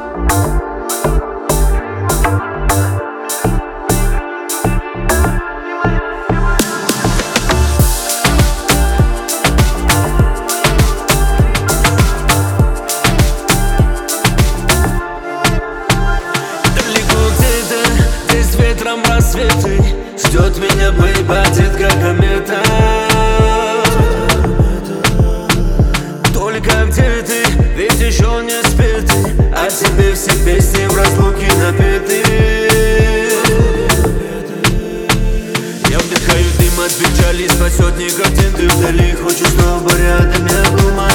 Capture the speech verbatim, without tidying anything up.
Рассветы ждет меня, бэйбатит, как комета. Только где ты, ведь еще не спит, а тебе все песни в разлуке напеты. Я вдыхаю дым от печали, спасет никотин, ты вдали, хочешь, чтобы рядом я был.